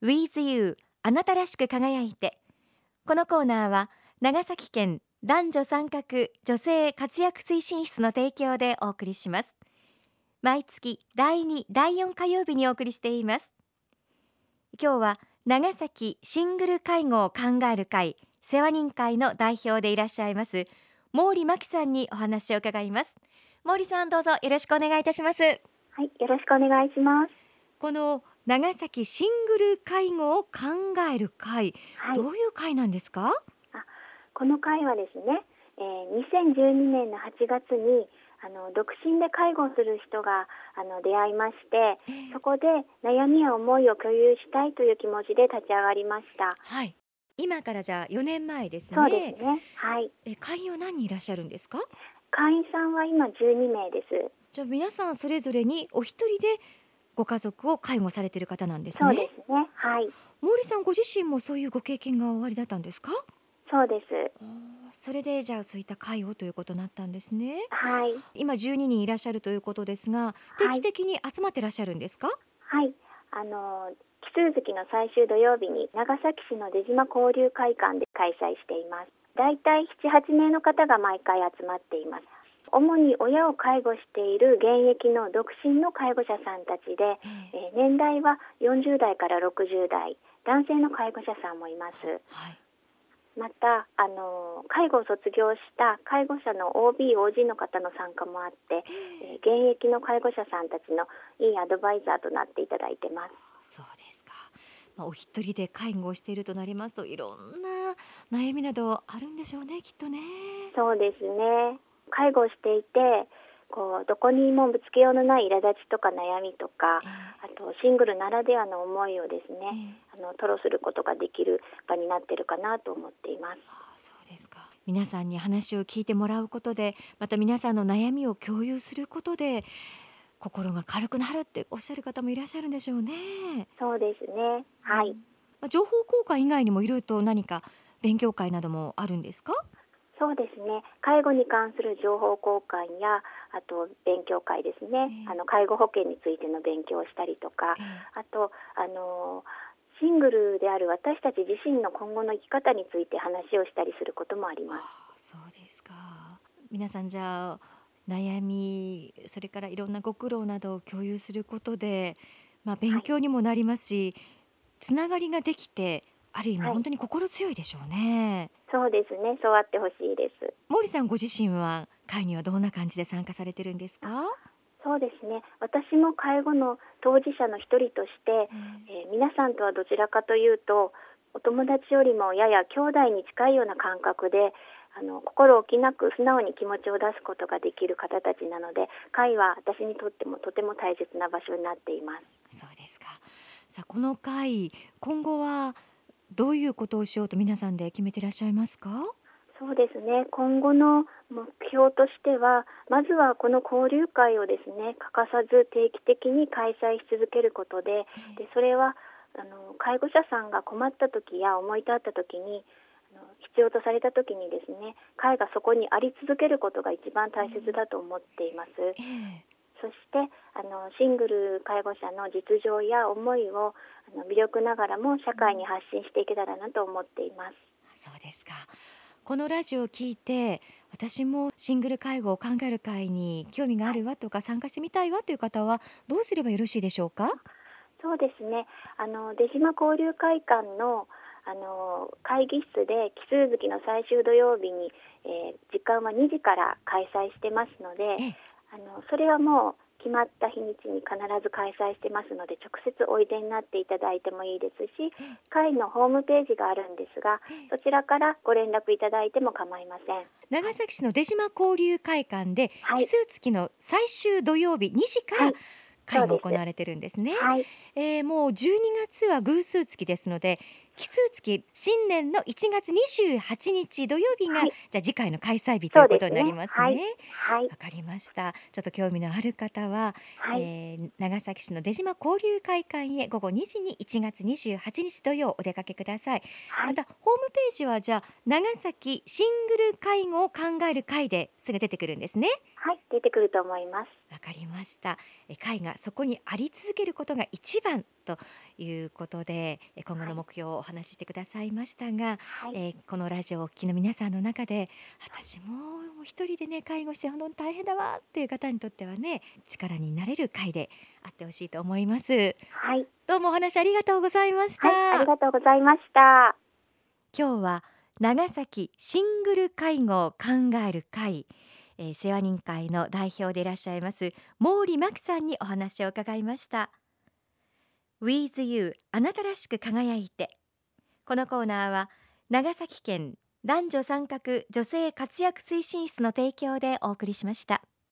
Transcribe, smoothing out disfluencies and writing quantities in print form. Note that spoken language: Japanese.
With You あなたらしく輝いて。このコーナーは長崎県男女参画女性活躍推進室の提供でお送りします。毎月第2、第4火曜日にお送りしています。今日は長崎シングル介護を考える会世話人会の代表でいらっしゃいます毛利真希さんにお話を伺います。毛利さん、どうぞよろしくお願いいたします。 はい、よろしくお願いします。 この長崎シングル介護を考える会、どういう会なんですか？ この会はですね、2012年の8月に独身で介護をする人が出会いまして、そこで悩みや思いを共有したいという気持ちで立ち上がりました。 はい、今からじゃあ4年前ですね。 そうですね。はい。 会員は何人いらっしゃるんですか？ 会員さんは今12名です。 じゃあ皆さんそれぞれにお一人でご家族を介護されている方なんですね。 そうですね。はい。 毛利さんご自身もそういうご経験がおありだったんですか？ そうです。 それでじゃあそういった介護ということになったんですね。 はい。 今12人いらっしゃるということですが、定期的に集まってらっしゃるんですか？ はい。奇数月の最終土曜日に長崎市の出島交流会館で開催しています。だいたい7、8名の方が毎回集まっています。主に親を介護している現役の独身の介護者さんたちで、年代は40代から60代、男性の介護者さんもいます。 はい、 また介護を卒業した介護者の OB、OG の方の参加もあって、現役の介護者さんたちのいいアドバイザーとなっていただいてます。 そうですか。お一人で介護をしているとなりますと、いろんな悩みなどあるんでしょうね、きっとね。 そうですね。介護をしていてどこにもぶつけようのない苛立ちとか悩みとか、あとシングルならではの思いをですね、吐露することができる場になっているかなと思っています。 そうですか。皆さんに話を聞いてもらうことで、また皆さんの悩みを共有することで心が軽くなるっておっしゃる方もいらっしゃるんでしょうね。 そうですね。はい。 情報交換以外にもいろいろと何か勉強会などもあるんですか？ そうですね。介護に関する情報交換や、あと勉強会ですね。介護保険についての勉強をしたりとか、あとシングルである私たち自身の今後の生き方について話をしたりすることもあります。 そうですか。皆さんじゃあ悩み、それからいろんなご苦労などを共有することで、勉強にもなりますし、つながりができて、ある意味本当に心強いでしょうね。 そうですね。そうあってほしいです。 毛利さんご自身は会にはどんな感じで参加されてるんですか？ そうですね。私も介護の当事者の一人として、皆さんとはどちらかというとお友達よりもやや兄弟に近いような感覚で心置きなく素直に気持ちを出すことができる方たちなので、会は私にとってもとても大切な場所になっています。 そうですか。さあこの会、今後はどういうことをしようと皆さんで決めていらっしゃいますか？ そうですね。今後の目標としては、まずはこの交流会をですね、欠かさず定期的に開催し続けることで、それは介護者さんが困った時や思い立った時に必要とされた時にですね、会がそこにあり続けることが一番大切だと思っています。そしてシングル介護者の実情や思いを微力ながらも社会に発信していけたらなと思っています。 そうですか。このラジオを聞いて、私もシングル介護を考える会に興味があるわとか参加してみたいわという方はどうすればよろしいでしょうか？ そうですね。出島交流会館の会議室で奇数月の最終土曜日に、時間は2時から開催してますので、それはもう決まった日にちに必ず開催してますので、直接おいでになっていただいてもいいですし、会のホームページがあるんですが、そちらからご連絡いただいても構いません。 長崎市の出島交流会館で、奇数月の最終土曜日2時から会が行われてるんですね。もう12月は偶数月ですので、奇数月新年の1月28日土曜日が、じゃあ次回の開催日ということになりますね。わかりました。ちょっと興味のある方は、長崎市の出島交流会館へ午後2時に1月28日土曜お出かけください。またホームページはじゃあ長崎シングル介護を考える会ですぐ出てくるんですね。 はい、出てくると思います。 わかりました。会がそこにあり続けることが一番ということで、今後の目標をお話ししてくださいましたが、 はい、 このラジオをお聞きの皆さんの中で、私も一人でね介護して本当に大変だわっていう方にとってはね、力になれる会であってほしいと思います。 はい、 どうもお話ありがとうございましはい、ありた。 がとうございました。 今日は長崎シングル介護を考える会、世話人会の代表でいらっしゃいます毛利真希さんにお話を伺いました。 With You あなたらしく輝いて。このコーナーは長崎県男女参画女性活躍推進室の提供でお送りしました。